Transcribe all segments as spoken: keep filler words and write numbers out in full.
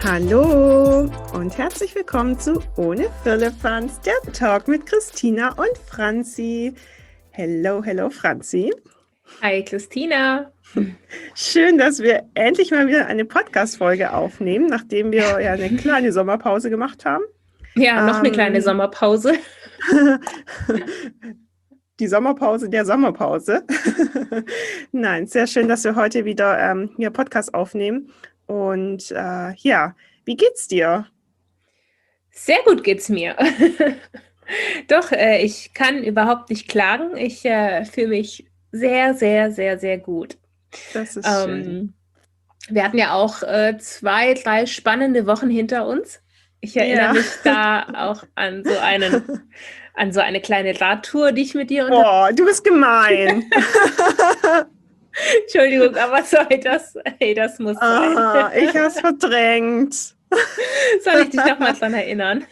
Hallo und herzlich willkommen zu Ohne Firlefanz, der Talk mit Christina und Franzi. Hello, hello Franzi. Hi Christina. Schön, dass wir endlich mal wieder eine Podcast-Folge aufnehmen, nachdem wir ja eine kleine Sommerpause gemacht haben. Ja, noch eine Ähm, kleine Sommerpause. Die Sommerpause der Sommerpause. Nein, sehr schön, dass wir heute wieder ähm, hier Podcast aufnehmen. Und äh, ja, wie geht's dir? Sehr gut geht's mir. Doch, äh, ich kann überhaupt nicht klagen. Ich äh, fühle mich sehr, sehr, sehr, sehr gut. Das ist schön. Ähm, wir hatten ja auch äh, zwei, drei spannende Wochen hinter uns. Ich erinnere Ja. mich da auch an so einen, an so eine kleine Radtour, die ich mit dir unter... Boah, du bist gemein. Entschuldigung, aber sorry, das, hey, das muss Aha, sein. ich hab's verdrängt. Soll ich dich noch mal dran erinnern?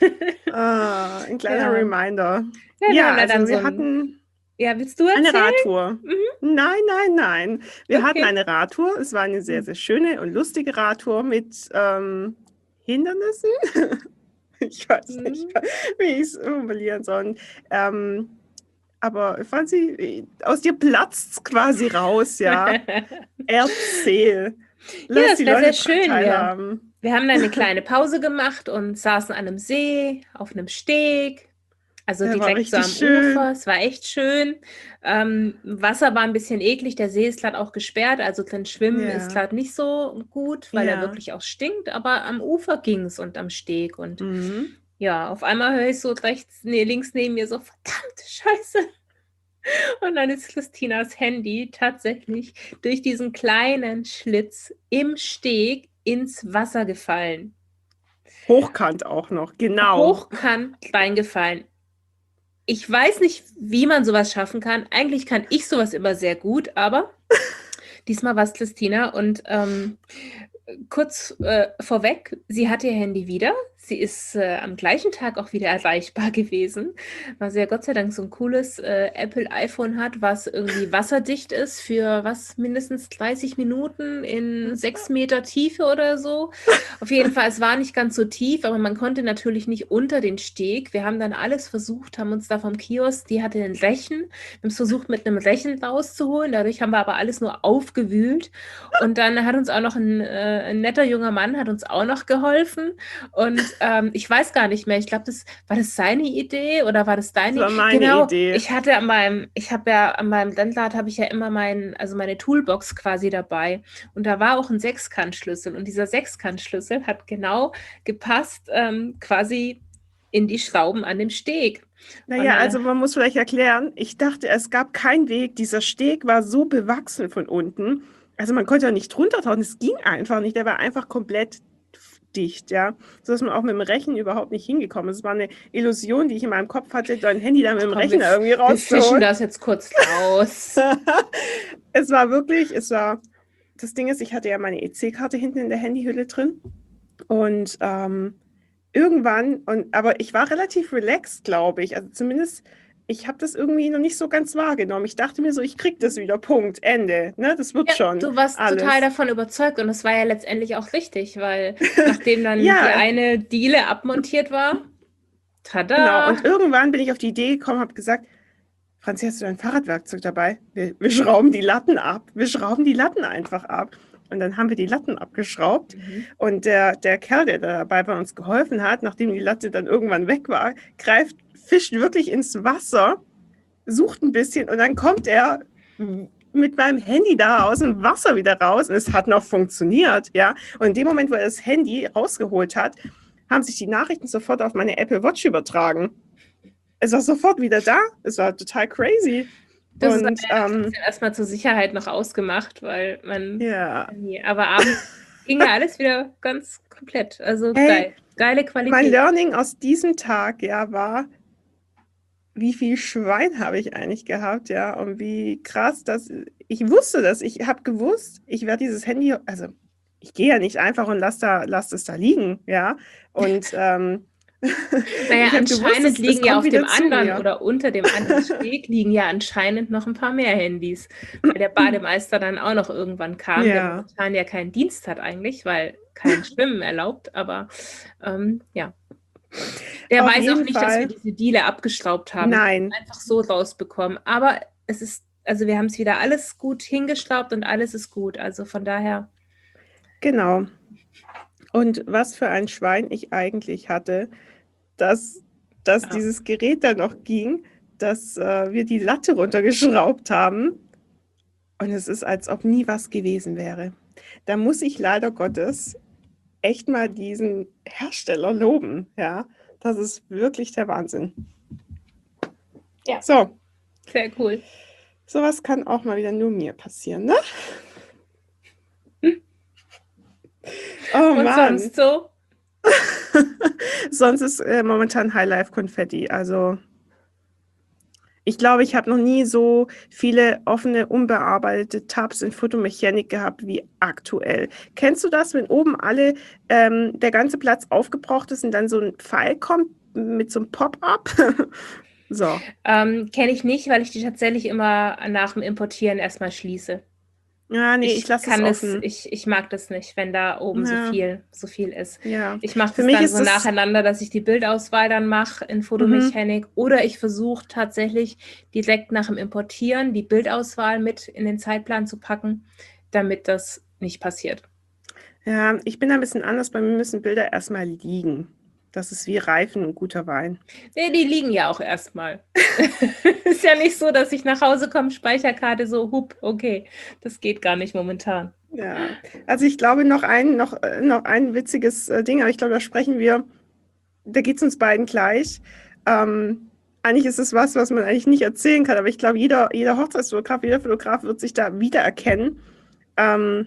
Ah, ein kleiner Ja. Reminder. Ja, wir Ja, haben da also dann wir so ein, hatten ja, willst du eine erzählen? Radtour. Mhm. Nein, nein, nein. Wir hatten Okay. eine Radtour. Es war eine sehr, sehr schöne und lustige Radtour mit ähm, Hindernissen. Ich weiß nicht, Mhm. wie ich es formulieren soll. Ähm, aber Franzi, aus dir platzt quasi raus, ja. Erzähl. Ja, Lass das die war Leute sehr schön. Wir, teilhaben. wir haben dann eine kleine Pause gemacht und saßen an einem See, auf einem Steg, also Der war direkt so richtig am schön. Ufer. Es war echt schön. Ähm, Wasser war ein bisschen eklig, der See ist gerade auch gesperrt, also drin schwimmen ist Ja, gerade nicht so gut, weil er ja. wirklich auch stinkt, aber am Ufer ging es und am Steg. Und Mhm. ja, auf einmal höre ich so rechts, nee, links neben mir so, verdammte Scheiße. Und dann ist Christinas Handy tatsächlich durch diesen kleinen Schlitz im Steg ins Wasser gefallen. Hochkant auch noch, genau. Hochkant reingefallen. Ich weiß nicht, wie man sowas schaffen kann. Eigentlich kann ich sowas immer sehr gut, aber diesmal war es Christina. Und ähm, kurz äh, vorweg, sie hat ihr Handy wieder. Sie ist äh, am gleichen Tag auch wieder erreichbar gewesen, weil sie ja Gott sei Dank so ein cooles äh, Apple iPhone hat, was irgendwie wasserdicht ist für was mindestens dreißig Minuten in sechs Meter Tiefe oder so. Auf jeden Fall, es war nicht ganz so tief, aber man konnte natürlich nicht unter den Steg. Wir haben dann alles versucht, haben uns da vom Kiosk, die hatte einen Rechen, wir haben es versucht mit einem Rechen rauszuholen, dadurch haben wir aber alles nur aufgewühlt. Und dann hat uns auch noch ein, äh, ein netter junger Mann hat uns auch noch geholfen. Und ähm, ich weiß gar nicht mehr, ich glaube, das war das seine Idee oder war das deine? Das war meine Genau, Idee. ich hatte an meinem, ich habe ja an meinem Rennrad habe ich ja immer mein, also meine Toolbox quasi dabei. Und da war auch ein Sechskantschlüssel. Und dieser Sechskantschlüssel hat genau gepasst, ähm, quasi in die Schrauben an dem Steg. Und Naja, dann, also man muss vielleicht erklären, ich dachte, es gab keinen Weg. Dieser Steg war so bewachsen von unten. Also man konnte ja nicht runtertauchen, es ging einfach nicht. Der war einfach komplett dicht, ja. So dass man auch mit dem Rechen überhaupt nicht hingekommen ist. Es war eine Illusion, die ich in meinem Kopf hatte, dein Handy dann mit dem komm, Rechner wir, irgendwie wir fischen rauszuholen. das jetzt kurz raus. Es war wirklich, es war, das Ding ist, ich hatte ja meine E C-Karte hinten in der Handyhülle drin und ähm, irgendwann, und, aber ich war relativ relaxed, glaube ich, also zumindest, ich habe das irgendwie noch nicht so ganz wahrgenommen. Ich dachte mir so, ich krieg das wieder, Punkt, Ende, ne, das wird Ja, schon du warst alles. total davon überzeugt und das war ja letztendlich auch richtig, weil nachdem dann die Ja, eine Diele abmontiert war, genau, tada! und irgendwann bin ich auf die Idee gekommen, habe gesagt, Franzi, hast du dein Fahrradwerkzeug dabei? Wir, wir schrauben die Latten ab. Wir schrauben die Latten einfach ab. Und dann haben wir die Latten abgeschraubt. Mhm. Und der, der Kerl, der dabei bei uns geholfen hat, nachdem die Latte dann irgendwann weg war, greift, fischt wirklich ins Wasser, sucht ein bisschen und dann kommt er mit meinem Handy da aus dem Wasser wieder raus. Und es hat noch funktioniert, ja. Und in dem Moment, wo er das Handy rausgeholt hat, haben sich die Nachrichten sofort auf meine Apple Watch übertragen. Es war sofort wieder da. Es war total crazy. Das ist Und ähm, erstmal zur Sicherheit noch ausgemacht, weil man. ja. Nee, aber abends ging ja alles wieder ganz komplett. Also Hey, geil. Geile mein Qualität. Learning aus diesem Tag, ja, war, wie viel Schwein habe ich eigentlich gehabt, ja, und wie krass, dass ich wusste das. Ich habe gewusst, ich werde dieses Handy, also ich gehe ja nicht einfach und lasse da, lass es da liegen, ja. Und ähm, Naja, ich habe gewusst, anscheinend es, es liegen ja kommt auf dem wieder zu anderen mir. oder unter dem anderen Steg liegen ja anscheinend noch ein paar mehr Handys, weil der Bademeister dann auch noch irgendwann kam, der Ja. momentan ja keinen Dienst hat eigentlich, weil kein Schwimmen erlaubt, aber ähm, ja. Der Auf weiß auch jeden nicht, dass wir Fall. diese Diele abgeschraubt haben. Nein, Einfach so rausbekommen. Aber es ist, also wir haben es wieder alles gut hingeschraubt und alles ist gut. Also von daher, genau. Und was für ein Schwein ich eigentlich hatte, dass, dass ja. dieses Gerät dann noch ging, dass äh, wir die Latte runtergeschraubt haben. Und es ist, als ob nie was gewesen wäre. Da muss ich leider Gottes echt mal diesen Hersteller loben. Ja, das ist wirklich der Wahnsinn. Ja. So, Sehr cool. sowas kann auch mal wieder nur mir passieren, ne? Oh Und Mann. sonst so? Sonst ist äh, momentan Highlife-Konfetti. Also ich glaube, ich habe noch nie so viele offene, unbearbeitete Tabs in Fotomechanik gehabt wie aktuell. Kennst du das, wenn oben alle ähm, der ganze Platz aufgebraucht ist und dann so ein Pfeil kommt mit so einem Pop-up? So. Ähm, kenne ich nicht, weil ich die tatsächlich immer nach dem Importieren erstmal schließe. Ja, nee, ich Ich lasse es kann es, offen. ich, ich mag das nicht, wenn da oben so Ja, viel, so viel ist. ja. Ich mache Für das mich dann ist so das, nacheinander, dass ich die Bildauswahl dann mache in mhm, Fotomechanik oder ich versuche tatsächlich direkt nach dem Importieren die Bildauswahl mit in den Zeitplan zu packen, damit das nicht passiert. ja, ich bin da ein bisschen anders. Bei mir müssen Bilder erstmal liegen. Das ist wie Reifen und guter Wein. Nee, die liegen ja auch erstmal. Ist ja nicht so, dass ich nach Hause komme, Speicherkarte so, hup, okay, das geht gar nicht momentan. Ja, also ich glaube noch ein, noch, äh, noch ein witziges äh, Ding, aber ich glaube, da sprechen wir, da geht es uns beiden gleich. Ähm, eigentlich ist es was, was man eigentlich nicht erzählen kann, aber ich glaube, jeder, jeder Hochzeitsfotograf, jeder Fotograf wird sich da wiedererkennen. Ähm,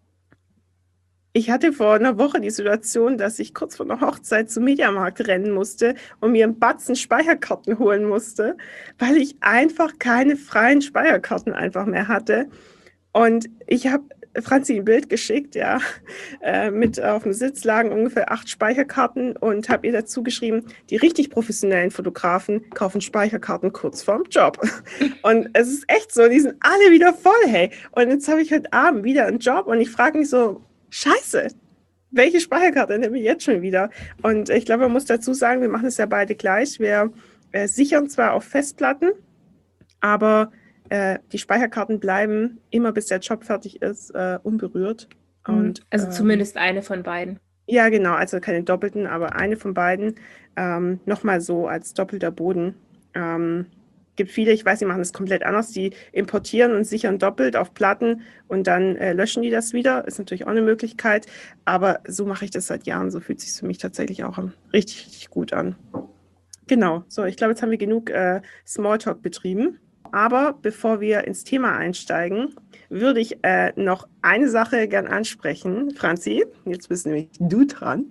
ich hatte vor einer Woche die Situation, dass ich kurz vor einer Hochzeit zum Mediamarkt rennen musste und mir einen Batzen Speicherkarten holen musste, weil ich einfach keine freien Speicherkarten einfach mehr hatte. Und ich habe Franzi ein Bild geschickt, ja, äh, mit auf dem Sitz lagen ungefähr acht Speicherkarten und habe ihr dazu geschrieben, die richtig professionellen Fotografen kaufen Speicherkarten kurz vorm Job. Und es ist echt so, die sind alle wieder voll, hey. Und jetzt habe ich heute Abend wieder einen Job und ich frage mich so, scheiße, welche Speicherkarte nehme ich jetzt schon wieder? Und ich glaube, man muss dazu sagen, wir machen es ja beide gleich. Wir äh, sichern zwar auf Festplatten, aber äh, die Speicherkarten bleiben immer, bis der Job fertig ist, äh, unberührt. Und, also ähm, zumindest eine von beiden. Ja, genau, also keine doppelten, aber eine von beiden. Ähm, nochmal so als doppelter Boden. Ähm, gibt viele, ich weiß, die machen das komplett anders. Die importieren und sichern doppelt auf Platten und dann äh, löschen die das wieder. Ist natürlich auch eine Möglichkeit. Aber so mache ich das seit Jahren. So fühlt es sich für mich tatsächlich auch richtig, richtig gut an. Genau, so, ich glaube, jetzt haben wir genug äh, Smalltalk betrieben. Aber bevor wir ins Thema einsteigen, würde ich äh, noch eine Sache gern ansprechen. Franzi, jetzt bist nämlich du dran.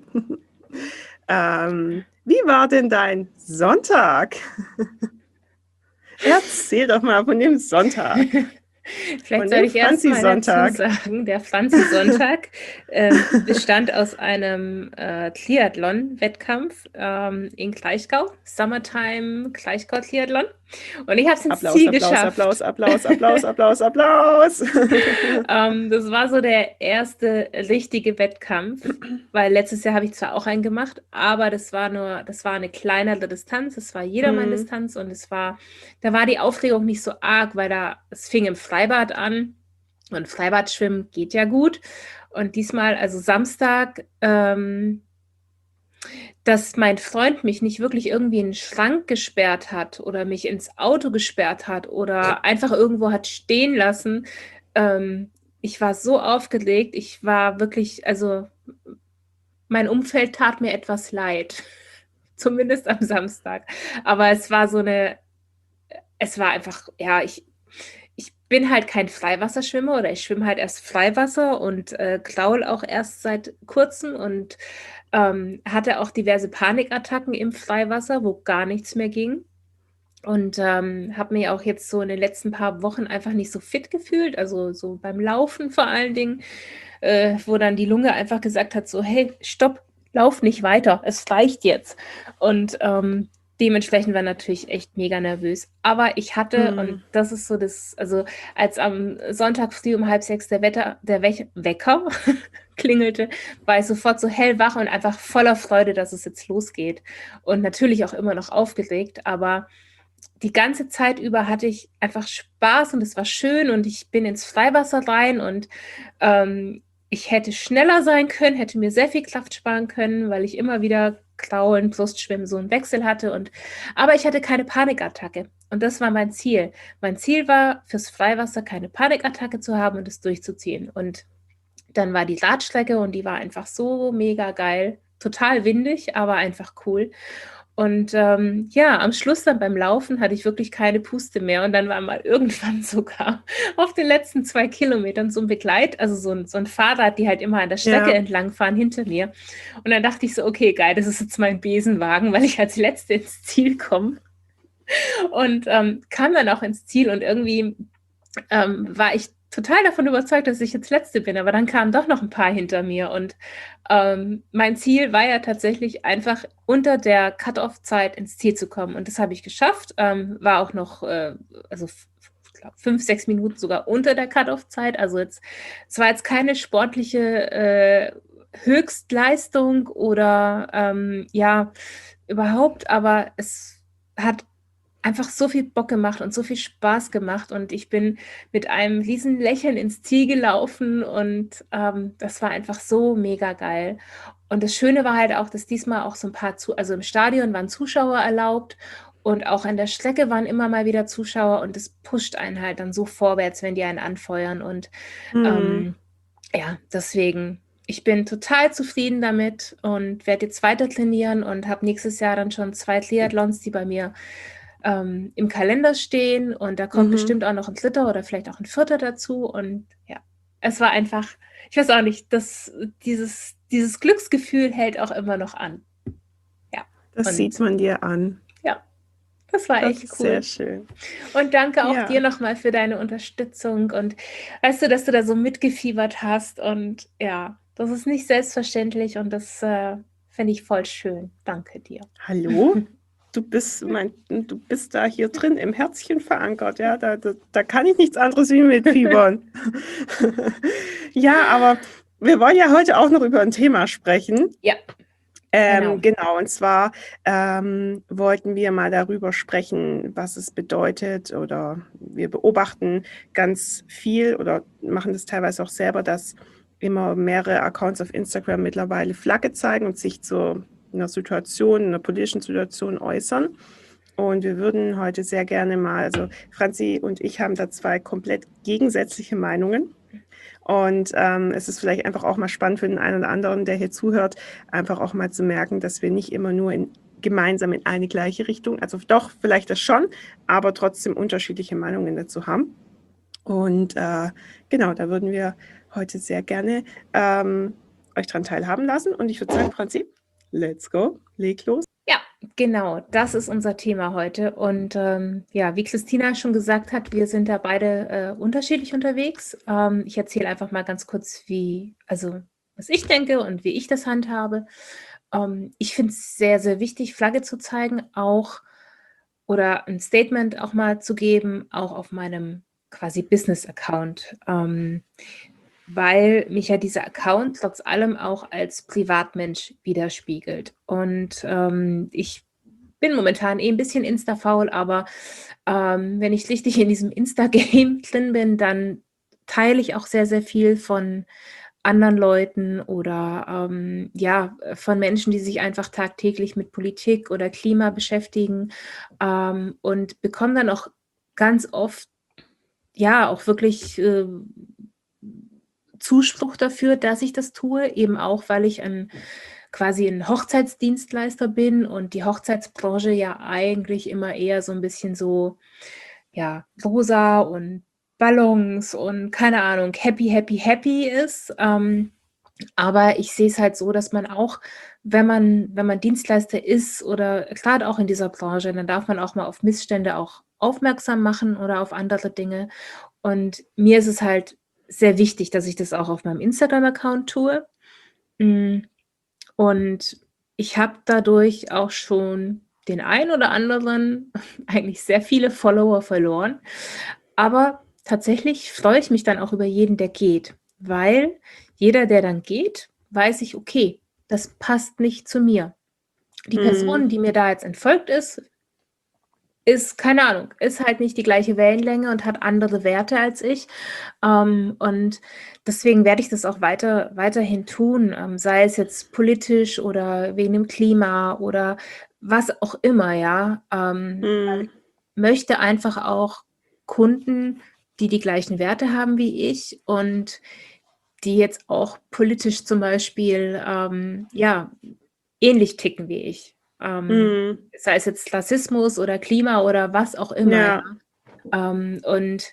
ähm, wie war denn dein Sonntag? Erzähl doch mal von dem Sonntag. Vielleicht Von soll dem ich erst mal dazu Franzi-Sonntag. sagen, der Franzi-Sonntag ähm, bestand aus einem äh, Triathlon-Wettkampf ähm, in Kraichgau, Summertime Kraichgau-Triathlon. Und ich habe es ins Applaus, Ziel Applaus, geschafft. Applaus, Applaus, Applaus, Applaus, Applaus. ähm, das war so der erste richtige Wettkampf, weil letztes Jahr habe ich zwar auch einen gemacht, aber das war nur, das war eine kleinere Distanz, es war Jedermann-Distanz und es war, da war die Aufregung nicht so arg, weil da, es fing im Freibad an und Freibadschwimmen geht ja gut. Und diesmal, also Samstag, ähm, dass mein Freund mich nicht wirklich irgendwie in den Schrank gesperrt hat oder mich ins Auto gesperrt hat oder einfach irgendwo hat stehen lassen. Ähm, ich war so aufgeregt. Ich war wirklich, also mein Umfeld tat mir etwas leid. Zumindest am Samstag. Aber es war so eine, es war einfach, ja, ich, ich bin halt kein Freiwasserschwimmer oder ich schwimme halt erst Freiwasser und äh, kraul auch erst seit kurzem und ähm, hatte auch diverse Panikattacken im Freiwasser, wo gar nichts mehr ging. Und ähm, habe mich auch jetzt so in den letzten paar Wochen einfach nicht so fit gefühlt, also so beim Laufen vor allen Dingen, äh, wo dann die Lunge einfach gesagt hat, so, hey, stopp, lauf nicht weiter, es reicht jetzt. Und ähm, dementsprechend war natürlich echt mega nervös. Aber ich hatte, und Mhm. das ist so das, also als am Sonntag früh um halb sechs der Wetter, der Wech Wecker klingelte, war ich sofort so hellwach und einfach voller Freude, dass es jetzt losgeht. Und natürlich auch immer noch aufgeregt, aber die ganze Zeit über hatte ich einfach Spaß und es war schön und ich bin ins Freiwasser rein und ähm, ich hätte schneller sein können, hätte mir sehr viel Kraft sparen können, weil ich immer wieder Kraulen, Brustschwimmen, so einen Wechsel hatte. Und, aber ich hatte keine Panikattacke. Und das war mein Ziel. Mein Ziel war, fürs Freiwasser keine Panikattacke zu haben und es durchzuziehen. Und dann war die Radstrecke und die war einfach so mega geil. Total windig, aber einfach cool. Und ähm, ja, am Schluss dann beim Laufen hatte ich wirklich keine Puste mehr. Und dann war mal irgendwann sogar auf den letzten zwei Kilometern so ein Begleit, also so ein, so ein Fahrrad, die halt immer an der Strecke Ja. entlangfahren hinter mir. Und dann dachte ich so, okay, geil, das ist jetzt mein Besenwagen, weil ich als Letzte ins Ziel komme. Und ähm, kam dann auch ins Ziel und irgendwie ähm, war ich total davon überzeugt, dass ich jetzt Letzte bin, aber dann kamen doch noch ein paar hinter mir und ähm, mein Ziel war ja tatsächlich einfach unter der Cut-off-Zeit ins Ziel zu kommen und das habe ich geschafft, ähm, war auch noch, äh, also ich glaube, fünf, sechs Minuten sogar unter der Cut-off-Zeit, also jetzt, es war jetzt keine sportliche äh, Höchstleistung oder ähm, ja, überhaupt, aber es hat einfach so viel Bock gemacht und so viel Spaß gemacht und ich bin mit einem riesen Lächeln ins Ziel gelaufen und ähm, das war einfach so mega geil. Und das Schöne war halt auch, dass diesmal auch so ein paar, zu also im Stadion waren Zuschauer erlaubt und auch an der Strecke waren immer mal wieder Zuschauer und das pusht einen halt dann so vorwärts, wenn die einen anfeuern und Mhm. ähm, ja, deswegen, ich bin total zufrieden damit und werde jetzt weiter trainieren und habe nächstes Jahr dann schon zwei Triathlons, die bei mir ähm, im Kalender stehen und da kommt Mhm. bestimmt auch noch ein dritter oder vielleicht auch ein vierter dazu und ja, es war einfach, ich weiß auch nicht, das, dieses, dieses Glücksgefühl hält auch immer noch an. Ja, Das sieht und man dir an. ja, das war Das echt ist sehr cool. schön. Und danke auch Ja. dir nochmal für deine Unterstützung und weißt du, dass du da so mitgefiebert hast und ja, das ist nicht selbstverständlich und das äh, finde ich voll schön. Danke dir. Hallo? Du bist mein, du bist da hier drin im Herzchen verankert, ja. Da, da, da kann ich nichts anderes wie mitfiebern. Ja, aber wir wollen ja heute auch noch über ein Thema sprechen. Ja, genau. Ähm, genau, und zwar ähm, wollten wir mal darüber sprechen, was es bedeutet, oder wir beobachten ganz viel oder machen das teilweise auch selber, dass immer mehrere Accounts auf Instagram mittlerweile Flagge zeigen und sich zu einer Situation, einer politischen Situation äußern. Und wir würden heute sehr gerne mal, also Franzi und ich haben da zwei komplett gegensätzliche Meinungen. Und ähm, es ist vielleicht einfach auch mal spannend für den einen oder anderen, der hier zuhört, einfach auch mal zu merken, dass wir nicht immer nur in, gemeinsam in eine gleiche Richtung, also doch vielleicht das schon, aber trotzdem unterschiedliche Meinungen dazu haben. Und äh, genau, da würden wir heute sehr gerne ähm, euch dran teilhaben lassen. Und ich würde sagen, Franzi, let's go, leg los. Ja, genau, das ist unser Thema heute. Und ähm, ja, wie Christina schon gesagt hat, wir sind da beide äh, unterschiedlich unterwegs. Ähm, ich erzähle einfach mal ganz kurz, wie, also was ich denke und wie ich das handhabe. Ähm, ich finde es sehr, sehr wichtig, Flagge zu zeigen, auch oder ein Statement auch mal zu geben, auch auf meinem quasi Business-Account. Ähm, weil mich ja dieser Account trotz allem auch als Privatmensch widerspiegelt. Und ähm, ich bin momentan eh ein bisschen Insta-faul, aber ähm, wenn ich richtig in diesem Insta-Game drin bin, dann teile ich auch sehr, sehr viel von anderen Leuten oder ähm, ja, von Menschen, die sich einfach tagtäglich mit Politik oder Klima beschäftigen ähm, und bekomme dann auch ganz oft, ja, auch wirklich äh, Zuspruch dafür, dass ich das tue, eben auch, weil ich ein quasi ein Hochzeitsdienstleister bin und die Hochzeitsbranche ja eigentlich immer eher so ein bisschen so, ja, rosa und Ballons und keine Ahnung, happy, happy, happy ist. Ähm, aber ich sehe es halt so, dass man auch, wenn man wenn man Dienstleister ist oder grad auch in dieser Branche, dann darf man auch mal auf Missstände auch aufmerksam machen oder auf andere Dinge. Und mir ist es halt sehr wichtig, dass ich das auch auf meinem Instagram-Account tue. Hm, und ich habe dadurch auch schon den einen oder anderen, eigentlich sehr viele Follower verloren. Aber tatsächlich freue ich mich dann auch über jeden, der geht, weil jeder, der dann geht, weiß ich, okay, das passt nicht zu mir. Die Mhm. Person, die mir da jetzt entfolgt ist, ist, keine Ahnung, ist halt nicht die gleiche Wellenlänge und hat andere Werte als ich. Ähm, und deswegen werde ich das auch weiter, weiterhin tun, ähm, sei es jetzt politisch oder wegen dem Klima oder was auch immer, ja. Ähm, Mhm. möchte einfach auch Kunden, die die gleichen Werte haben wie ich und die jetzt auch politisch zum Beispiel, ähm, ja, ähnlich ticken wie ich. Ähm, Mhm. sei es jetzt Rassismus oder Klima oder was auch immer, ja. Ja. Ähm, und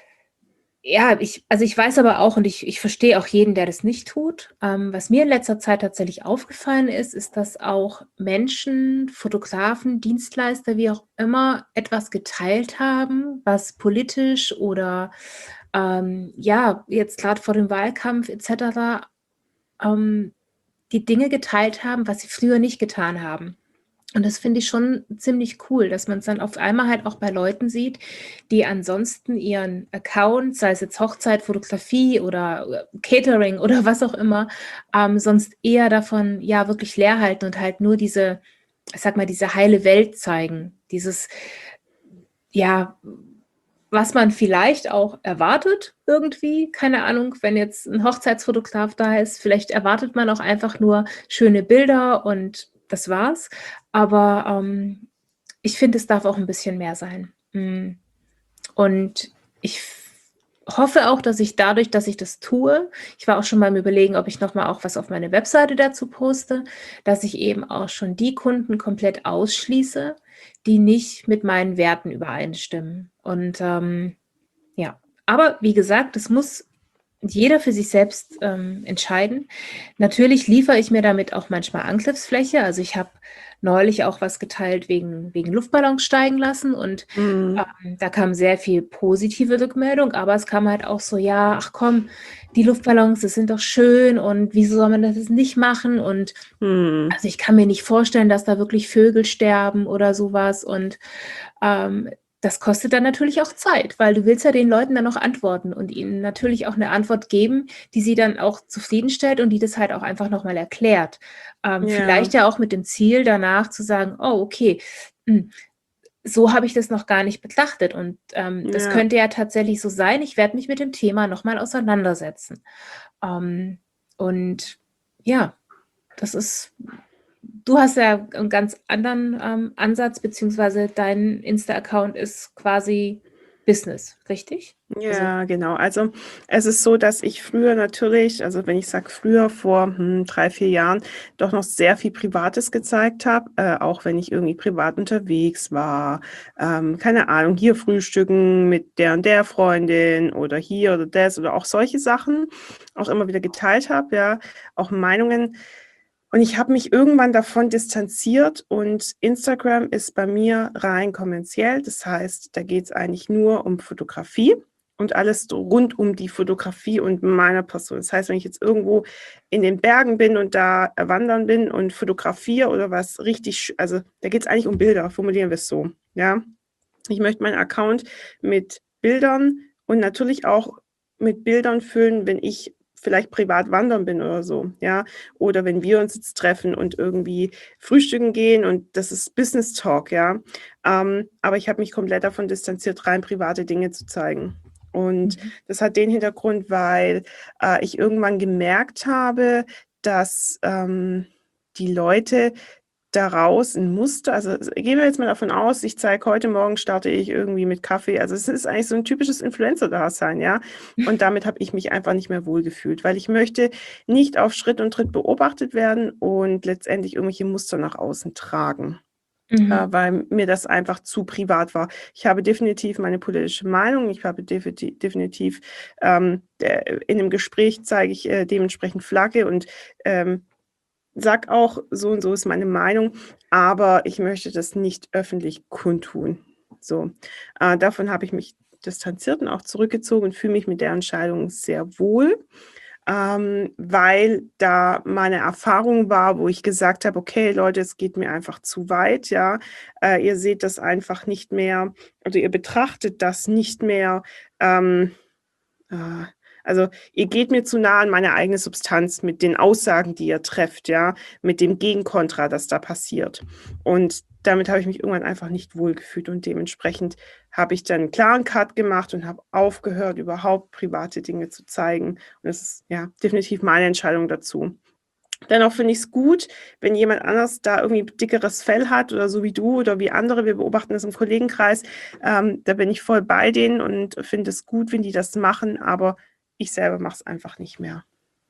ja, ich, also ich weiß aber auch und ich, ich verstehe auch jeden, der das nicht tut. Ähm, was mir in letzter Zeit tatsächlich aufgefallen ist, ist, dass auch Menschen, Fotografen, Dienstleister, wie auch immer, etwas geteilt haben, was politisch oder ähm, ja, jetzt gerade vor dem Wahlkampf et cetera, ähm, die Dinge geteilt haben, was sie früher nicht getan haben. Und das finde ich schon ziemlich cool, dass man es dann auf einmal halt auch bei Leuten sieht, die ansonsten ihren Account, sei es jetzt Hochzeit, Fotografie oder äh, Catering oder was auch immer, ähm, sonst eher davon ja wirklich leer halten und halt nur diese, ich sag mal, diese heile Welt zeigen. Dieses, ja, was man vielleicht auch erwartet irgendwie, keine Ahnung, wenn jetzt ein Hochzeitsfotograf da ist, vielleicht erwartet man auch einfach nur schöne Bilder und das war's. Aber, ähm, ich finde, es darf auch ein bisschen mehr sein. Hm, und ich f hoffe auch, dass ich dadurch, dass ich das tue, ich war auch schon beim Überlegen, ob ich noch mal auch was auf meine Webseite dazu poste, dass ich eben auch schon die Kunden komplett ausschließe, die nicht mit meinen Werten übereinstimmen. Und, ähm, ja, aber wie gesagt, das muss jeder für sich selbst, ähm, entscheiden. Natürlich liefere ich mir damit auch manchmal Angriffsfläche. Also, ich habe neulich auch was geteilt wegen wegen Luftballons steigen lassen und, Mhm. ähm, da kam sehr viel positive Rückmeldung, aber es kam halt auch so: „Ja, ach komm, die Luftballons, das sind doch schön und wieso soll man das jetzt nicht machen?“ Und Mhm. also, ich kann mir nicht vorstellen, dass da wirklich Vögel sterben oder so was und, ähm, das kostet dann natürlich auch Zeit, weil du willst ja den Leuten dann noch antworten und ihnen natürlich auch 'ne Antwort geben, die sie dann auch zufriedenstellt und die das halt auch einfach noch mal erklärt. Ähm, Ja. vielleicht ja auch mit dem Ziel danach zu sagen: „Oh, okay, hm, so habe ich das noch gar nicht betrachtet und, ähm, das Ja. könnte ja tatsächlich so sein. Ich werde mich mit dem Thema noch mal auseinandersetzen.“ Ähm, und ja, das ist du hast ja 'n ganz anderen, ähm, Ansatz, beziehungsweise dein Insta-Account ist quasi Business, richtig? Also Ja, genau. Also, es ist so, dass ich früher natürlich also, wenn ich sage früher, vor, hm, drei, vier Jahren doch noch sehr viel Privates gezeigt habe, äh, auch wenn ich irgendwie privat unterwegs war. Ähm, keine Ahnung, hier frühstücken mit der und der Freundin oder hier oder das oder auch solche Sachen auch immer wieder geteilt habe, ja, auch Meinungen. Und ich habe mich irgendwann davon distanziert und Instagram ist bei mir rein kommerziell. Das heißt, da geht's eigentlich nur um Fotografie und alles so rund um die Fotografie und meiner Person. Das heißt, wenn ich jetzt irgendwo in den Bergen bin und da äh, wandern bin und fotografiere oder was richtig sch also, da geht's eigentlich um Bilder, formulieren wir's so, ja? Ich möchte meinen Account mit Bildern und natürlich auch mit Bildern füllen, wenn ich vielleicht privat wandern bin oder so, ja? Oder wenn wir uns jetzt treffen und irgendwie frühstücken gehen und das ist Business Talk, ja? Ähm, aber ich habe mich komplett davon distanziert, rein private Dinge zu zeigen. Und mhm, das hat den Hintergrund, weil, äh, ich irgendwann gemerkt habe, dass, ähm, die Leute daraus 'n Muster also, s gehen wir jetzt mal davon aus, ich zeige heute Morgen starte ich irgendwie mit Kaffee. Also, es ist eigentlich so 'n typisches Influencer-Dasein, ja? Und damit habe ich mich einfach nicht mehr wohlgefühlt, weil ich möchte nicht auf Schritt und Tritt beobachtet werden und letztendlich irgendwelche Muster nach außen tragen, äh, mhm, weil mir das einfach zu privat war. Ich habe definitiv meine politische Meinung. Ich habe defiti definitiv, ähm, der in 'nem Gespräch zeige ich, äh, dementsprechend Flagge und, ähm, sag auch, so und so ist meine Meinung, aber ich möchte das nicht öffentlich kundtun. So, äh, davon habe ich mich distanziert und auch zurückgezogen und fühle mich mit der Entscheidung sehr wohl. ähm, weil da meine Erfahrung war, wo ich gesagt habe, okay, Leute, es geht mir einfach zu weit, ja. Äh, ihr seht das einfach nicht mehr, also ihr betrachtet das nicht mehr, ähm, äh, also ihr geht mir zu nah an meine eigene Substanz mit den Aussagen, die ihr trefft, ja, mit dem Gegenkontra, das da passiert. Und damit habe ich mich irgendwann einfach nicht wohlgefühlt und dementsprechend habe ich dann einen klaren Cut gemacht und habe aufgehört, überhaupt private Dinge zu zeigen. Und das ist ja definitiv meine Entscheidung dazu. Dennoch finde ich es gut, wenn jemand anders da irgendwie dickeres Fell hat oder so wie du oder wie andere, wir beobachten das im Kollegenkreis, ähm, da bin ich voll bei denen und finde es gut, wenn die das machen, aber ich selber mache es einfach nicht mehr.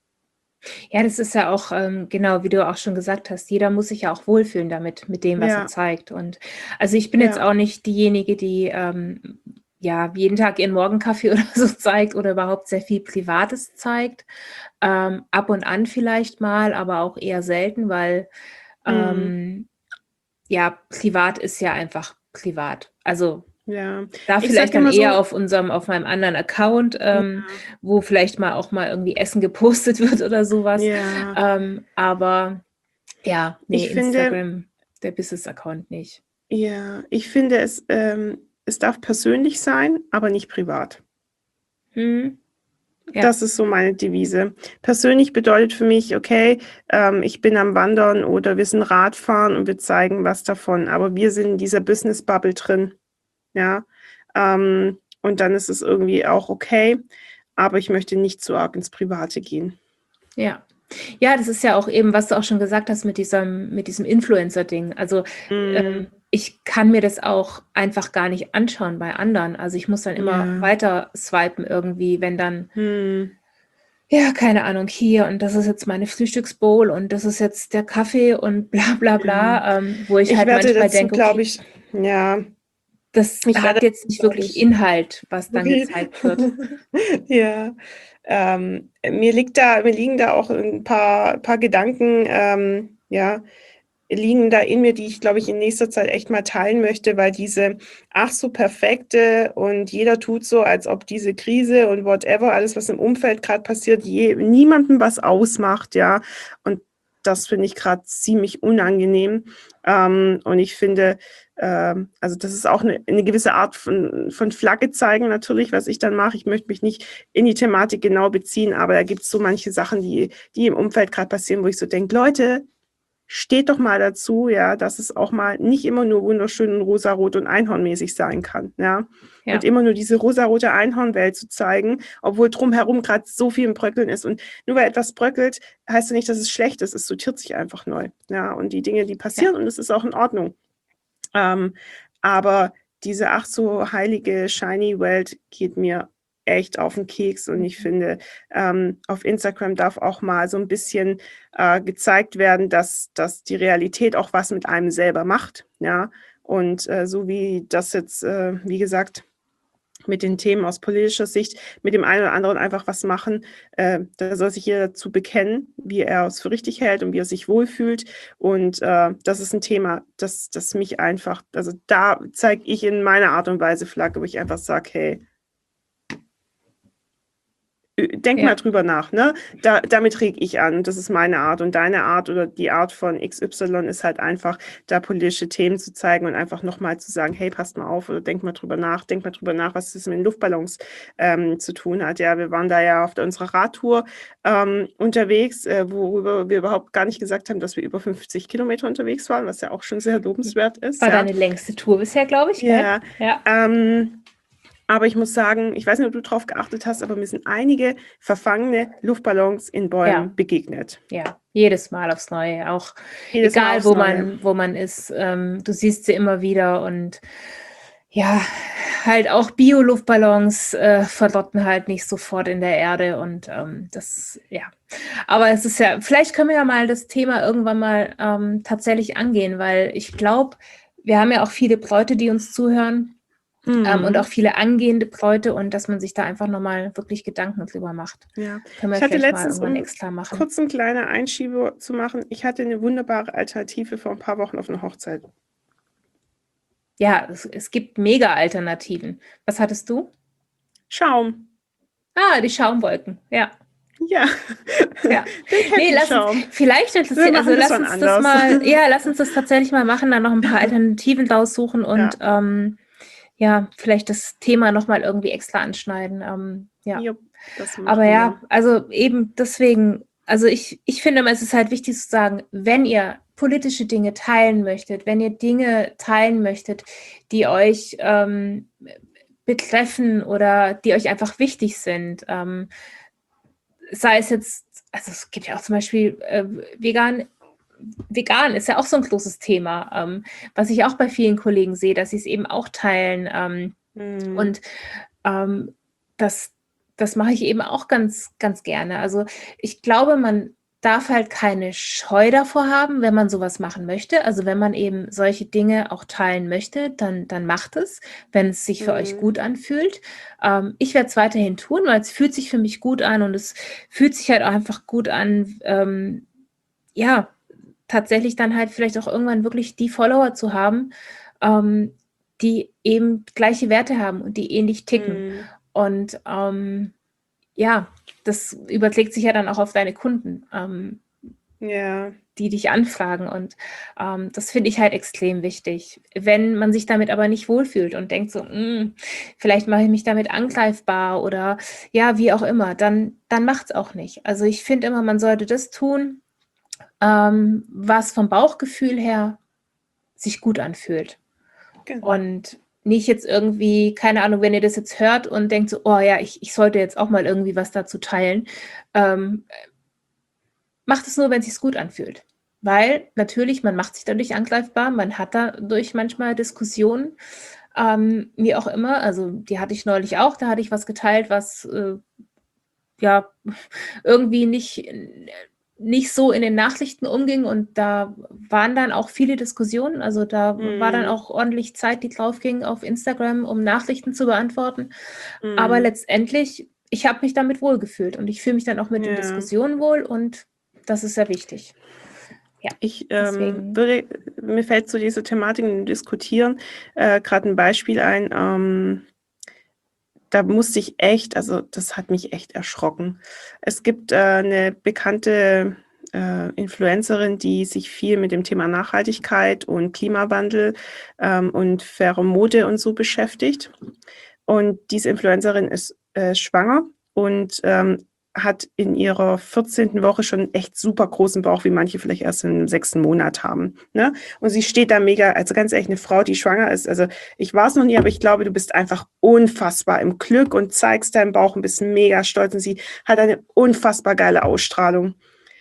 Ja, das ist ja auch, ähm, genau, wie du auch schon gesagt hast, jeder muss sich ja auch wohlfühlen damit, mit dem, was er Ja, zeigt. Und also ich bin jetzt ja, auch nicht diejenige, die ähm, ja jeden Tag ihren Morgenkaffee oder so zeigt oder überhaupt sehr viel Privates zeigt. Ähm, ab und an vielleicht mal, aber auch eher selten, weil mhm, ähm, ja, privat ist ja einfach privat. Also ja. da Ich vielleicht sage dann immer eher so, auf unserem, auf meinem anderen Account, ähm, ja, wo vielleicht mal auch mal irgendwie Essen gepostet wird oder sowas. ja, Ähm, aber ja, nee, ich finde, Instagram, der Business-Account nicht. ja, ich finde es, ähm, es darf persönlich sein, aber nicht privat. Mhm. Ja, Das ist so meine Devise. Persönlich bedeutet für mich, okay, ähm, ich bin am Wandern oder wir sind Radfahren und wir zeigen was davon, aber wir sind in dieser Business-Bubble drin, ja. Ähm, und dann ist es irgendwie auch okay, aber ich möchte nicht zu arg ins Private gehen. ja. Ja, das ist ja auch eben, was du auch schon gesagt hast mit diesem, mit diesem Influencer-Ding. Also Mm, ähm, ich kann mir das auch einfach gar nicht anschauen bei anderen. Also ich muss dann immer ja, weiter swipen irgendwie, wenn dann hm. ja, keine Ahnung, hier und das ist jetzt meine Frühstücksbowl und das ist jetzt der Kaffee und bla bla Ja. bla, ähm, wo ich Ich halt werde manchmal dazu, denke, glaube okay, ich, ja, das ich werde, hat jetzt nicht glaube wirklich ich, Inhalt, was dann okay. gezeigt wird. Ja, ähm, mir liegt da, mir liegen da auch ein paar, paar Gedanken, ähm, ja, liegen da in mir, die ich, glaube ich, in nächster Zeit echt mal teilen möchte, weil diese ach so perfekte und jeder tut so, als ob diese Krise und whatever, alles, was im Umfeld gerade passiert, je, niemandem was ausmacht, ja. Und das finde ich gerade ziemlich unangenehm. Ähm, und ich finde, ähm, also das ist auch eine, eine gewisse Art von, von Flagge zeigen natürlich, was ich dann mache. Ich möchte mich nicht in die Thematik genau beziehen, aber da gibt es so manche Sachen, die, die im Umfeld gerade passieren, wo ich so denke, Leute, steht doch mal dazu, ja, dass es auch mal nicht immer nur wunderschön und rosarot und einhornmäßig sein kann, ja. Und Ja, immer nur diese rosarote Einhornwelt zu zeigen, obwohl drumherum gerade so viel im Bröckeln ist. Und nur weil etwas bröckelt, heißt ja nicht, dass es schlecht ist. Es sortiert sich einfach neu. Ja, und die Dinge, die ja, passieren, und es ist auch in Ordnung. Ähm, aber diese ach so heilige, shiny Welt geht mir echt auf den Keks und ich mhm. finde, ähm, auf Instagram darf auch mal so ein bisschen äh, gezeigt werden, dass, dass die Realität auch was mit einem selber macht, ja. Und äh, so wie das jetzt, äh, wie gesagt, mit den Themen aus politischer Sicht mit dem einen oder anderen einfach was machen. Äh, da soll sich jeder dazu bekennen, wie er es für richtig hält und wie er sich wohlfühlt. Und äh, das ist ein Thema, das, das mich einfach, also da zeige ich in meiner Art und Weise Flagge, wo ich einfach sage, hey, denk mal Ja, drüber nach, ne? Da, damit reg ich an. Das ist meine Art. Und deine Art oder die Art von X Y ist halt einfach, da politische Themen zu zeigen und einfach nochmal zu sagen, hey, passt mal auf oder denk mal drüber nach, denk mal drüber nach, was das mit den Luftballons ähm, zu tun hat. Ja, wir waren da ja auf unserer Radtour ähm, unterwegs, äh, worüber wir überhaupt gar nicht gesagt haben, dass wir über fünfzig Kilometer unterwegs waren, was ja auch schon sehr lobenswert ist, war ja. deine längste Tour bisher, glaube ich, gell? Ja, Ja, ähm, aber ich muss sagen, ich weiß nicht, ob du drauf geachtet hast, aber mir sind einige verfangene Luftballons in ja, Bäumen begegnet. ja. Jedes Mal aufs Neue, auch Jedes Mal egal, aufs wo Neue. man, wo man ist, ähm, du siehst sie immer wieder und ja, halt auch Bio-Luftballons äh, verrotten halt nicht sofort in der Erde und ähm, das, ja. Aber es ist ja, vielleicht können wir ja mal das Thema irgendwann mal ähm, tatsächlich angehen, weil ich glaube, wir haben ja auch viele Bräute, die uns zuhören ähm, und auch Mhm. viele angehende Bräute und dass man sich da einfach nochmal wirklich Gedanken drüber macht. Ja, Können wir ich hatte vielleicht mal letztens, irgendwann um extra machen. kurz eine kleine Einschieber zu machen, ich hatte eine wunderbare Alternative vor ein paar Wochen auf einer Hochzeit. Ja, es, es gibt mega Alternativen. Was hattest du? Schaum. Ah, die Schaumwolken. Ja, Ja, Ja. den Nee, lass uns, Happy-Schaum. vielleicht Wir interessiert, also machen das lass wann uns das anders. mal, ja, lass uns das tatsächlich mal machen, dann noch ein paar Alternativen raussuchen und Ja, ähm, ja, vielleicht das Thema nochmal irgendwie extra anschneiden. Ähm, ja. jupp, das Aber machen wir. ja, also eben deswegen, also ich, ich finde immer, es ist halt wichtig zu sagen, wenn ihr politische Dinge teilen möchtet, wenn ihr Dinge teilen möchtet, die euch ähm, betreffen oder die euch einfach wichtig sind, ähm, sei es jetzt, also es gibt ja auch zum Beispiel äh, vegan, vegan ist ja auch so ein großes Thema, ähm, was ich auch bei vielen Kollegen sehe, dass sie es eben auch teilen. Ähm, Hm. und ähm, das, das mache ich eben auch ganz, ganz gerne. Also ich glaube, man darf halt keine Scheu davor haben, wenn man sowas machen möchte. Also wenn man eben solche Dinge auch teilen möchte, dann, dann macht es, wenn es sich für euch Hm. gut anfühlt. Ähm, ich werde es weiterhin tun, weil es fühlt sich für mich gut an und es fühlt sich halt auch einfach gut an, ähm, ja, tatsächlich dann halt vielleicht auch irgendwann wirklich die Follower zu haben, ähm, die eben gleiche Werte haben und die ähnlich ticken. Hm. Und ähm, ja, das überträgt sich ja dann auch auf deine Kunden, ähm, Ja, die dich anfragen. Und ähm, das finde ich halt extrem wichtig. Wenn man sich damit aber nicht wohlfühlt und denkt so, "Mm, vielleicht mache ich mich damit angreifbar oder ja, wie auch immer, dann, dann macht es auch nicht. Also ich finde immer, man sollte das tun, ähm, was vom Bauchgefühl her sich gut anfühlt. genau. Und nicht jetzt irgendwie, keine Ahnung, wenn ihr das jetzt hört und denkt so, oh ja, ich, ich sollte jetzt auch mal irgendwie was dazu teilen. Ähm, macht es nur, wenn es sich gut anfühlt. Weil natürlich, man macht sich dadurch angreifbar, man hat dadurch manchmal Diskussionen, ähm, wie auch immer. Also die hatte ich neulich auch, da hatte ich was geteilt, was äh, ja irgendwie nicht, nicht so in den Nachrichten umging und da waren dann auch viele Diskussionen. Also da war dann Hm. auch ordentlich Zeit, die drauf ging auf Instagram, um Nachrichten zu beantworten. Aber Hm. letztendlich, ich habe mich damit wohlgefühlt und ich fühle mich dann auch mit den Ja. Diskussionen wohl und das ist sehr wichtig. Ja, Ich ähm, deswegen. würde, mir fällt zu dieser Thematik im Diskutieren äh, gerade ein Beispiel ein. Ähm, da musste ich echt, also das hat mich echt erschrocken. Es gibt äh, eine bekannte äh, Influencerin, die sich viel mit dem Thema Nachhaltigkeit und Klimawandel ähm, und faire Mode und so beschäftigt. Und diese Influencerin ist äh, schwanger und ähm, hat in ihrer vierzehnten Woche schon echt super großen Bauch, wie manche vielleicht erst im sechsten Monat haben. Ne? Und sie steht da mega, also ganz ehrlich, eine Frau, die schwanger ist, also ich war es noch nie, aber ich glaube, du bist einfach unfassbar im Glück und zeigst deinen Bauch und bist mega stolz und sie hat eine unfassbar geile Ausstrahlung.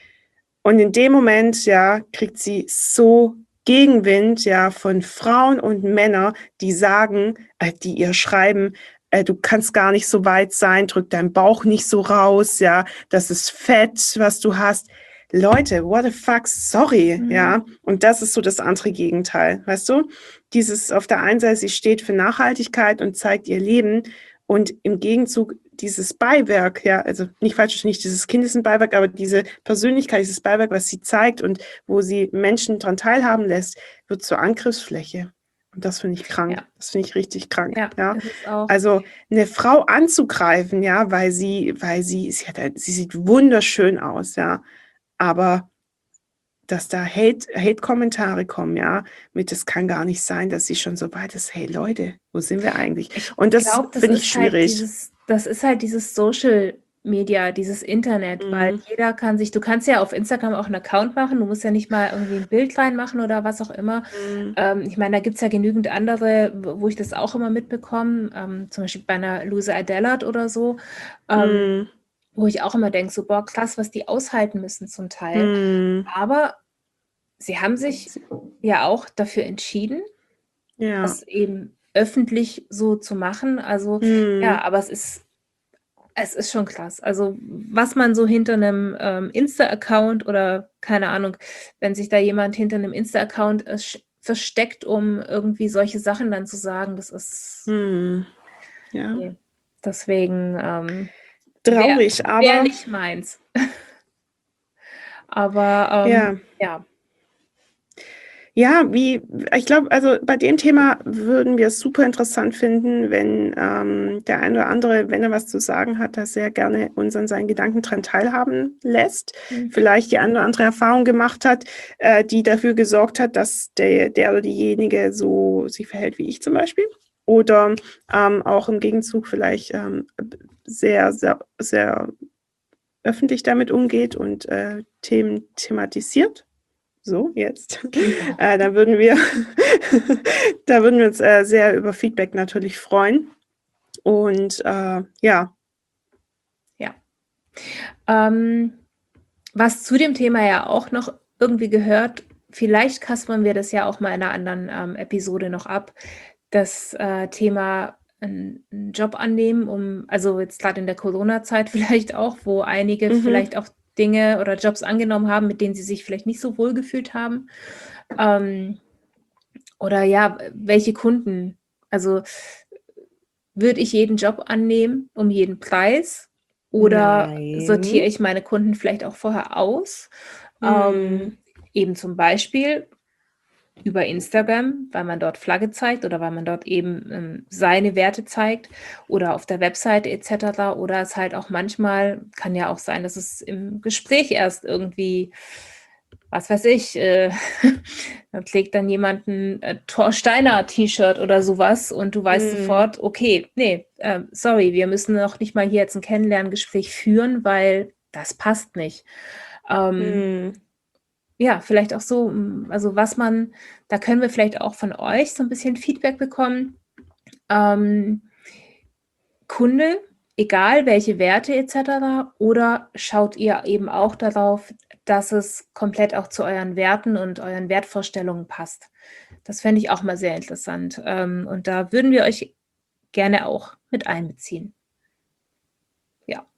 Und in dem Moment, ja, kriegt sie so Gegenwind, ja, von Frauen und Männern, die sagen, äh, die ihr schreiben, äh, du kannst gar nicht so weit sein, drück deinen Bauch nicht so raus, ja, das ist Fett, was du hast. Leute, what the fuck, sorry, Mhm. ja. Und das ist so das andere Gegenteil, weißt du? Dieses auf der einen Seite, sie steht für Nachhaltigkeit und zeigt ihr Leben und im Gegenzug dieses Beiwerk, ja, also nicht falsch, nicht dieses Kind ist ein Beiwerk, aber diese Persönlichkeit, dieses Beiwerk, was sie zeigt und wo sie Menschen daran teilhaben lässt, wird zur Angriffsfläche. Und das finde ich krank. Ja, Das finde ich richtig krank, ja, ja. ist es auch. Also eine Frau anzugreifen, ja, weil sie, weil sie, sie hat, ein- sie sieht wunderschön aus, ja, aber dass da Hate, Hate-Kommentare kommen, ja, mit, es kann gar nicht sein, dass sie schon so weit ist. Hey Leute, wo sind wir eigentlich? Ich Und das glaube, das finde ich ist halt schwierig. dieses, das ist halt dieses Social Media, dieses Internet, weil Mhm. jeder kann sich, du kannst ja auf Instagram auch einen Account machen, du musst ja nicht mal irgendwie ein Bild reinmachen oder was auch immer. Mhm. Ähm, ich meine, da gibt es ja genügend andere, wo wo ich das auch immer mitbekomme, ähm, zum Beispiel bei einer Luisa Adellert oder so, ähm, Mhm. wo ich auch immer denke, so, boah, krass, was die aushalten müssen zum Teil. Mhm. Aber sie haben sich ja auch dafür entschieden, Ja. das eben öffentlich so zu machen. Also ja, Mhm. aber es ist, es ist schon krass. Also was man so hinter einem ähm, Insta-Account oder keine Ahnung, wenn sich da jemand hinter einem Insta-Account äh, sch- versteckt, um irgendwie solche Sachen dann zu sagen, das ist, Mhm. Ja. nee. Deswegen ähm, wäre Traurig, wär aber nicht meins. Aber ähm, ja. ja, Ja, wie, ich glaube, also bei dem Thema würden wir es super interessant finden, wenn ähm, der eine oder andere, wenn er was zu sagen hat, das sehr gerne uns an seinen Gedanken dran teilhaben lässt. Mhm. Vielleicht die eine oder andere Erfahrung gemacht hat, äh, die dafür gesorgt hat, dass der, der oder diejenige so sich verhält wie ich zum Beispiel. Oder ähm, auch im Gegenzug vielleicht ähm, sehr, sehr, sehr öffentlich damit umgeht und äh, Themen thematisiert. So, jetzt. Ja. Äh, da würden wir, da würden wir uns äh, sehr über Feedback natürlich freuen. Und äh, ja. Ja. Ähm, was zu dem Thema ja auch noch irgendwie gehört, vielleicht kaspern wir das ja auch mal in einer anderen ähm, Episode noch ab, das äh, Thema einen Job annehmen, um, also jetzt gerade in der Corona-Zeit vielleicht auch, wo einige Mhm. vielleicht auch Dinge oder Jobs angenommen haben, mit denen sie sich vielleicht nicht so wohl gefühlt haben. Ähm, oder ja, welche Kunden? Also würde ich jeden Job annehmen um jeden Preis? Oder Nein. sortiere ich meine Kunden vielleicht auch vorher aus? Hm. Ähm, eben zum Beispiel über Instagram, weil man dort Flagge zeigt oder weil man dort eben ähm, seine Werte zeigt oder auf der Webseite et cetera. Oder es halt auch manchmal, kann ja auch sein, dass es im Gespräch erst irgendwie, was weiß ich, äh, da trägt dann jemand ein äh, Thor Steiner T-Shirt oder sowas und du weißt Hm. sofort, okay, nee, äh, sorry, wir müssen noch nicht mal hier jetzt ein Kennenlerngespräch führen, weil das passt nicht. Ähm, Hm. ja, vielleicht auch so, also was man, da können wir vielleicht auch von euch so ein bisschen Feedback bekommen. Ähm, Kunde, egal welche Werte et cetera, oder schaut ihr eben auch darauf, dass es komplett auch zu euren Werten und euren Wertvorstellungen passt? Das fände ich auch mal sehr interessant. Ähm, und da würden wir euch gerne auch mit einbeziehen. Ja.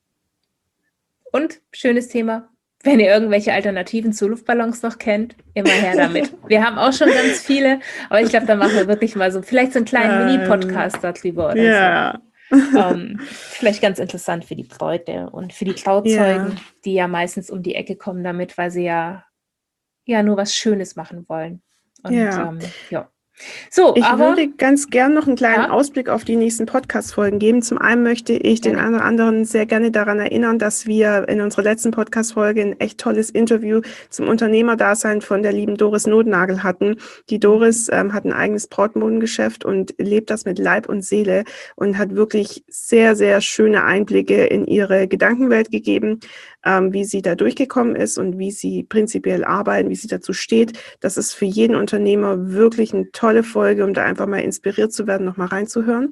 Und schönes Thema. Wenn ihr irgendwelche Alternativen zu Luftballons noch kennt, immer her damit. Wir haben auch schon ganz viele, aber ich glaube, da machen wir wirklich mal so, vielleicht so einen kleinen Ähm, Mini-Podcast darüber oder ja. so. Ähm, vielleicht ganz interessant für die Bräute und für die Trauzeugen, Ja. die ja meistens um die Ecke kommen damit, weil sie ja, ja nur was Schönes machen wollen. Und Ja. ähm, ja. So, Ich aber würde ganz gern noch einen kleinen ja, Ausblick auf die nächsten Podcast-Folgen geben. Zum einen möchte ich den gerne. einen oder anderen sehr gerne daran erinnern, dass wir in unserer letzten Podcast-Folge ein echt tolles Interview zum Unternehmerdasein von der lieben Doris Nothnagel hatten. Die Doris ähm, hat ein eigenes Brautmodengeschäft und lebt das mit Leib und Seele und hat wirklich sehr, sehr schöne Einblicke in ihre Gedankenwelt gegeben, ähm, wie sie da durchgekommen ist und wie sie prinzipiell arbeiten, wie sie dazu steht. Das ist für jeden Unternehmer wirklich eine tolle Folge, um da einfach mal inspiriert zu werden, nochmal reinzuhören.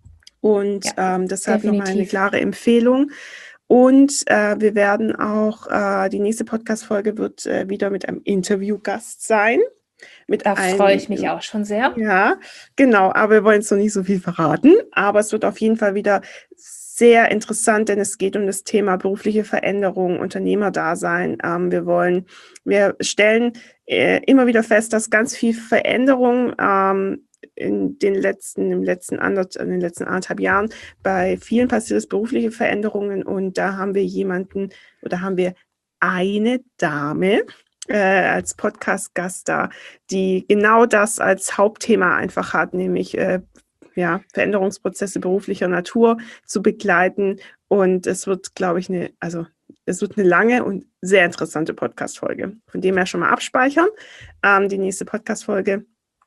Und Ja, ähm, deshalb nochmal eine definitiv. klare Empfehlung. Und äh, wir werden auch, äh, die nächste Podcast-Folge wird äh, wieder mit einem Interviewgast sein. Mit Da freue ich einem, mich auch schon sehr. ja, genau, aber wir wollen jetzt noch nicht so viel verraten. Aber es wird auf jeden Fall wieder sehr interessant, denn es geht um das Thema berufliche Veränderung, Unternehmerdasein. Ähm, wir wollen, wir stellen äh, immer wieder fest, dass ganz viel Veränderung ähm, in den letzten, im letzten ander, in den letzten anderthalb Jahren bei vielen passiert ist, berufliche Veränderungen. Und da haben wir jemanden oder haben wir eine Dame äh, als Podcast-Gast da, die genau das als Hauptthema einfach hat, nämlich äh, ja, Veränderungsprozesse beruflicher Natur zu begleiten. Und es wird, glaube ich, eine, also es wird eine lange und sehr interessante Podcast-Folge. Von dem her schon mal abspeichern, ähm, die nächste Podcast-Folge.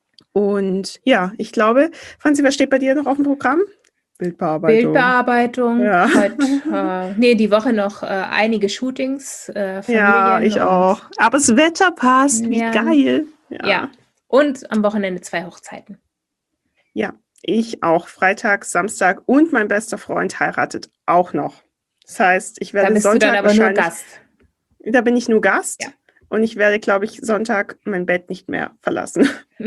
Und ja, ich glaube, Franzi, was steht bei dir noch auf dem Programm? Bildbearbeitung. Bildbearbeitung, Ja. heute, äh, nee, die Woche noch äh, einige Shootings, äh, Ja, Familien ich und auch. Aber das Wetter passt, wie ja, geil. ja. Ja. Und am Wochenende zwei Hochzeiten. Ja, ich auch. Freitag, Samstag und mein bester Freund heiratet auch noch. Das heißt, ich Da werde bist du dann Sonntag aber nur wahrscheinlich, Gast. da bin ich nur Gast Ja. und ich werde, glaube ich, Sonntag mein Bett nicht mehr verlassen.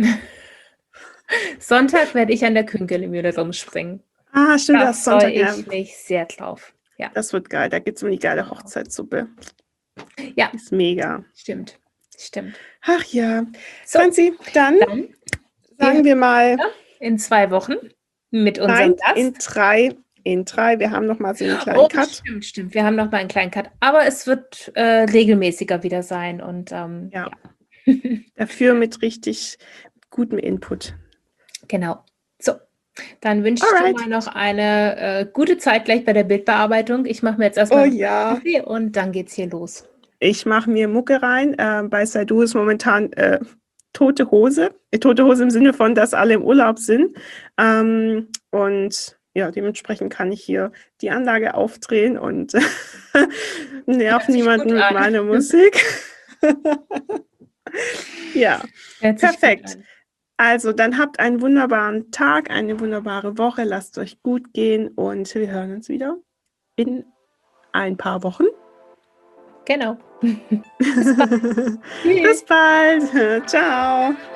Sonntag werde ich an der Künkelemühle rumspringen. Ah, stimmt, Da das ist freue Sonntag. Ja, ich mich sehr drauf. Ja, das wird geil. Da geht es um die geile Hochzeitssuppe. ja, Ist mega. stimmt, stimmt. Ach ja. So, Franzi, dann dann sagen wir mal in zwei Wochen mit unserem nein, Gast. in drei, in drei. Wir haben noch mal so einen kleinen Oh, Cut. stimmt, stimmt. Wir haben noch mal einen kleinen Cut. Aber es wird äh, regelmäßiger wieder sein. Und ähm, Ja. ja. Dafür mit richtig gutem Input. Genau. So, dann wünsche ich Alright. dir mal noch eine äh, gute Zeit gleich bei der Bildbearbeitung. Ich mache mir jetzt Oh erstmal ja. Kaffee und dann geht's hier los. Ich mache mir Mucke rein. Äh, bei Saidu ist momentan äh, tote Hose. Äh, tote Hose im Sinne von, dass alle im Urlaub sind. Ähm, und ja, dementsprechend kann ich hier die Anlage aufdrehen und nerv Hört sich niemanden gut mit an. meiner Musik. Ja, Hört sich gut perfekt. an. Also, dann habt einen wunderbaren Tag, eine wunderbare Woche. Lasst euch gut gehen und wir hören uns wieder in ein paar Wochen. Genau. Bis bald. Bis Tschüss. bald. Ciao.